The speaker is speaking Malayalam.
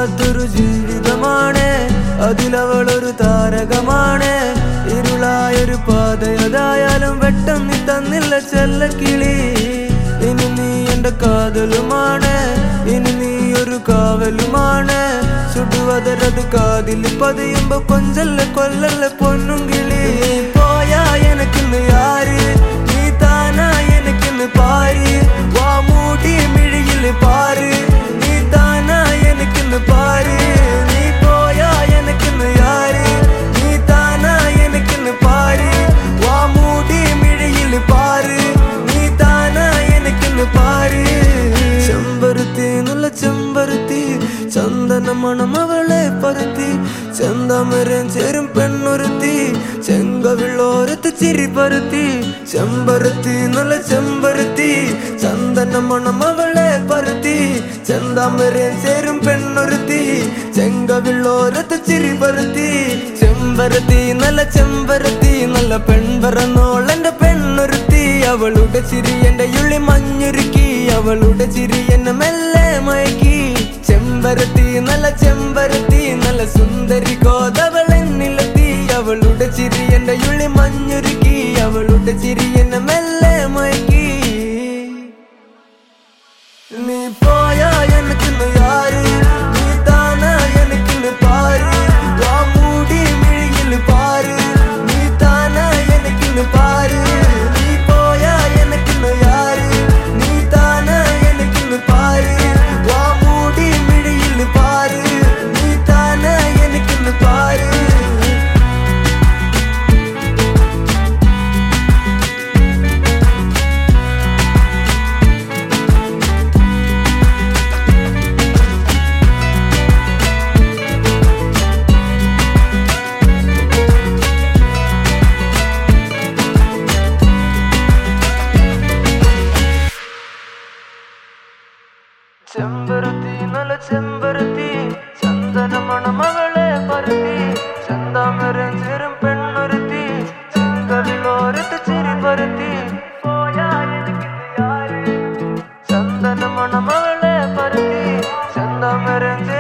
വല്ലാത്തൊരു ജീവിതമാണ്, അതിലവളൊരു താരകമാണ്. ഇരുളായൊരു പാതയതായാലും വെട്ടം നീ തന്നില്ല ചെല്ലക്കിളി. ഇനി നീ എന്റെ കാതലുമാണ്, ഇനി നീ ഒരു കാവലുമാണ്. ചുടുവതരത് കാതിൽ പതിയുമ്പോ കൊഞ്ചല്ല കൊല്ലല്ല പൊന്നും കിളി. പോയാ എനക്കിന്ന് ആര്, നീ താനാ എനക്കിന്ന് പാര്. വാ മൂടി മിഴിയിൽ പാര്, നീ താനാ എനക്കിന്ന് പാര്. നീ പോയാ എനക്കിന്ന് ആര്, നീ താനാ എനക്കിന്ന് പാര്. വാ മൂടി മിഴിയിൽ പാര്, നീ താനാ എനക്കിന്ന് പാര്. ചെമ്പരുത്തി നല്ല ചെമ്പരുത്തി, ചന്ദന മണം അവളെ പരുത്തി. ചെന്താമരം ചേരും പെണ്ണൊരുത്തി, ചെങ്കവിളോരത്ത് ചിരി പരുത്തി. ചെമ്പരുത്തി നല്ല ചെമ്പരുത്തി, ചന്ദന മണം അവളെ പരുത്തി. ചെന്താമരം ചേരും പെണ്ണൊരുത്തി, ചെങ്കവിളോരത്ത് ചിരി പരുത്തി. ചെമ്പരത്തി നല്ല ചെമ്പരത്തി, നല്ല പെൺപറന്നോളെന്റെ പെണ്ണൊരുത്തി. അവളുടെ ചിരി എന്റെ ഉള്ളി മഞ്ഞുരുക്കി, അവളുടെ ചിരി എന്നെ മെല്ലെ മയക്കി. ചെമ്പരത്തി നല്ല ചെമ്പരത്തി, നല്ല സുന്ദരി കോതവളെന്നിലെത്തി. അവളുടെ ചിരി എന്റെ ഉള്ളി മഞ്ഞുരുക്കി, അവളുടെ ചിരി എന്നെ മെല്ലെ മയക്കി. നീ പോയാ എനക്കിന്ന് ആര്, നീ താനാ എനക്കിന്ന് പാര്. വാ മൂടി മിഴിയിൽ പാര്, നീ താനാ എനക്കിന്ന് പാര്. നീ പോയാ എനക്കിന്ന് ആര്, നീ താനാ എനക്കിന്ന് പാര്. വാ മൂടി മിഴിയിൽ പാര്, നീ താനാ എനക്കിന്ന് പാര്. ചെമ്പരുത്തി നല്ല ചെമ്പരുത്തി, ചന്ദന മണം അവളെ പരുത്തി. ചെന്താമരം ചേരും പെണ്ണൊരുത്തി, ചെങ്കവിളോരത്ത് ചിരി പരുത്തി. പോയാ എനക്കിന്ന് ആര്, ചന്ദന മണം അവളെ പരുത്തി. ചെന്താമരം